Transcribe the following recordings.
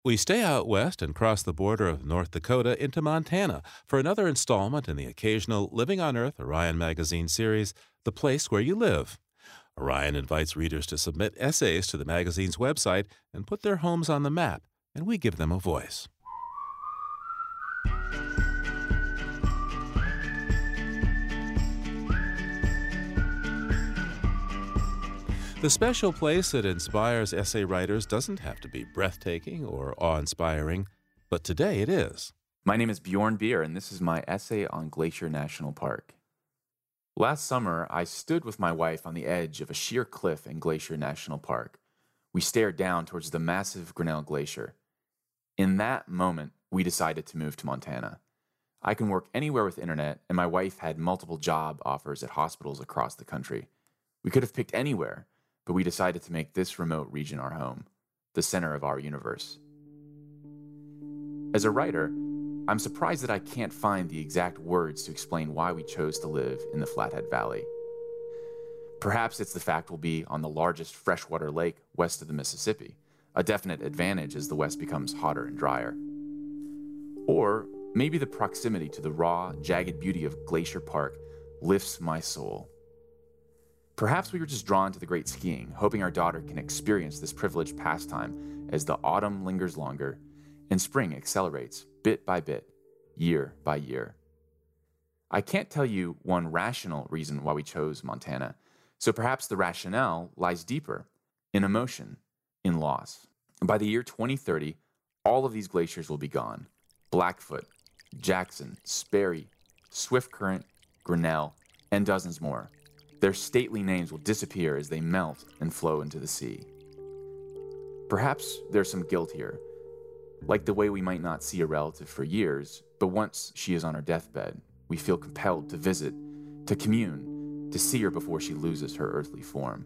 We stay out west and cross the border of North Dakota into Montana for another installment in the occasional Living on Earth Orion magazine series, The Place Where You Live. Orion invites readers to submit essays to the magazine's website and put their homes on the map, and we give them a voice. The special place that inspires essay writers doesn't have to be breathtaking or awe-inspiring, but today it is. My name is Bjorn Beer, and this is my essay on Glacier National Park. Last summer, I stood with my wife on the edge of a sheer cliff in Glacier National Park. We stared down towards the massive Grinnell Glacier. In that moment, we decided to move to Montana. I can work anywhere with internet, and my wife had multiple job offers at hospitals across the country. We could have picked anywhere, but we decided to make this remote region our home, the center of our universe. As a writer, I'm surprised that I can't find the exact words to explain why we chose to live in the Flathead Valley. Perhaps it's the fact we'll be on the largest freshwater lake west of the Mississippi, a definite advantage as the west becomes hotter and drier. Or maybe the proximity to the raw, jagged beauty of Glacier Park lifts my soul. Perhaps we were just drawn to the great skiing, hoping our daughter can experience this privileged pastime as the autumn lingers longer and spring accelerates bit by bit, year by year. I can't tell you one rational reason why we chose Montana, so perhaps the rationale lies deeper, in emotion, in loss. By the year 2030, all of these glaciers will be gone. Blackfoot, Jackson, Sperry, Swift Current, Grinnell, and dozens more. Their stately names will disappear as they melt and flow into the sea. Perhaps there's some guilt here, like the way we might not see a relative for years, but once she is on her deathbed, we feel compelled to visit, to commune, to see her before she loses her earthly form.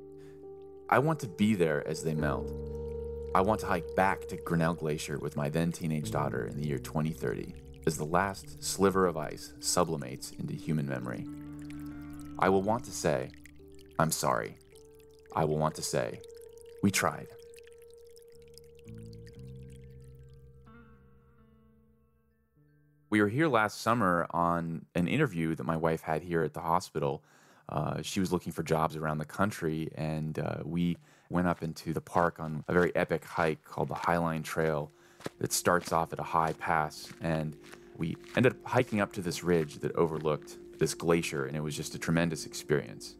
I want to be there as they melt. I want to hike back to Grinnell Glacier with my then teenage daughter in the year 2030, as the last sliver of ice sublimates into human memory. I will want to say, I'm sorry. I will want to say, we tried. We were here last summer on an interview that my wife had here at the hospital. She was looking for jobs around the country, and we went up into the park on a very epic hike called the Highline Trail that starts off at a high pass, and we ended up hiking up to this ridge that overlooked this glacier, and it was just a tremendous experience.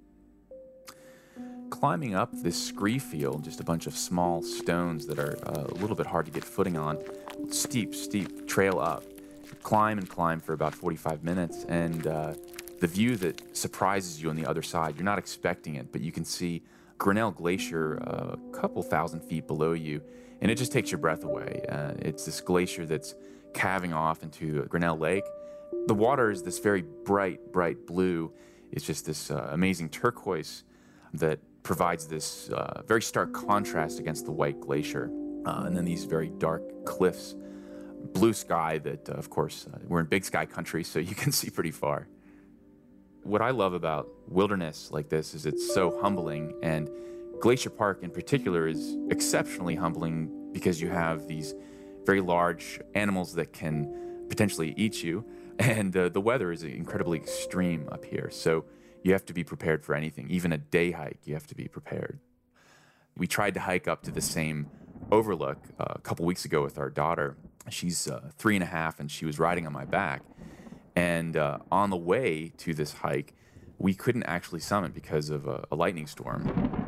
Climbing up this scree field, just a bunch of small stones that are a little bit hard to get footing on, steep trail up. Climb and climb for about 45 minutes, and the view that surprises you on the other side, you're not expecting it, but you can see Grinnell Glacier a couple thousand feet below you, and it just takes your breath away. It's this glacier that's calving off into Grinnell Lake. The water is this very bright blue. It's just this amazing turquoise that provides this very stark contrast against the white glacier. And then these very dark cliffs, blue sky that, of course, we're in big sky country, so you can see pretty far. What I love about wilderness like this is it's so humbling, and Glacier Park in particular is exceptionally humbling because you have these very large animals that can potentially eat you. And the weather is incredibly extreme up here, so you have to be prepared for anything. Even a day hike, you have to be prepared. We tried to hike up to the same overlook a couple weeks ago with our daughter. She's 3.5, and she was riding on my back. And on the way to this hike, we couldn't actually summit because of a lightning storm.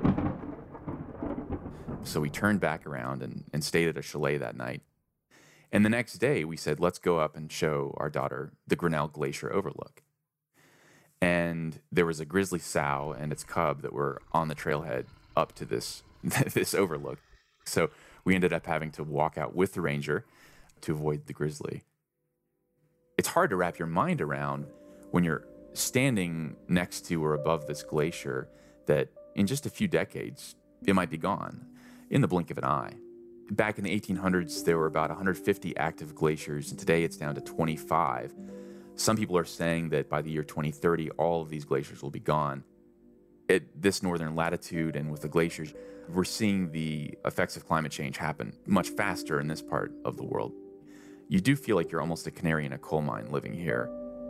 So we turned back around and stayed at a chalet that night. And the next day, we said, let's go up and show our daughter the Grinnell Glacier overlook. And there was a grizzly sow and its cub that were on the trailhead up to this overlook. So we ended up having to walk out with the ranger to avoid the grizzly. It's hard to wrap your mind around when you're standing next to or above this glacier that in just a few decades, it might be gone in the blink of an eye. Back in the 1800s, there were about 150 active glaciers, and today it's down to 25. Some people are saying that by the year 2030, all of these glaciers will be gone. At this northern latitude and with the glaciers, we're seeing the effects of climate change happen much faster in this part of the world. You do feel like you're almost a canary in a coal mine living here.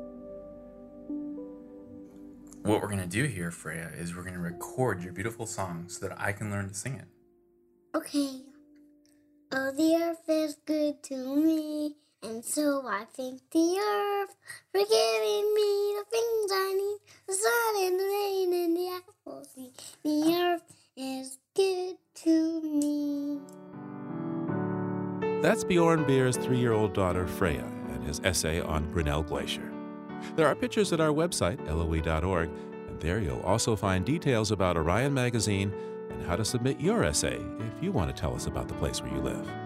What we're going to do here, Freya, is we're going to record your beautiful song so that I can learn to sing it. Okay. Oh, the earth is good to me, and so I thank the earth for giving me the things I need, the sun and the rain and the apple tree. The earth is good to me. That's Bjorn Beer's 3-year-old daughter, Freya, and his essay on Grinnell Glacier. There are pictures at our website, loe.org, and there you'll also find details about Orion Magazine and how to submit your essay if you want to tell us about the place where you live.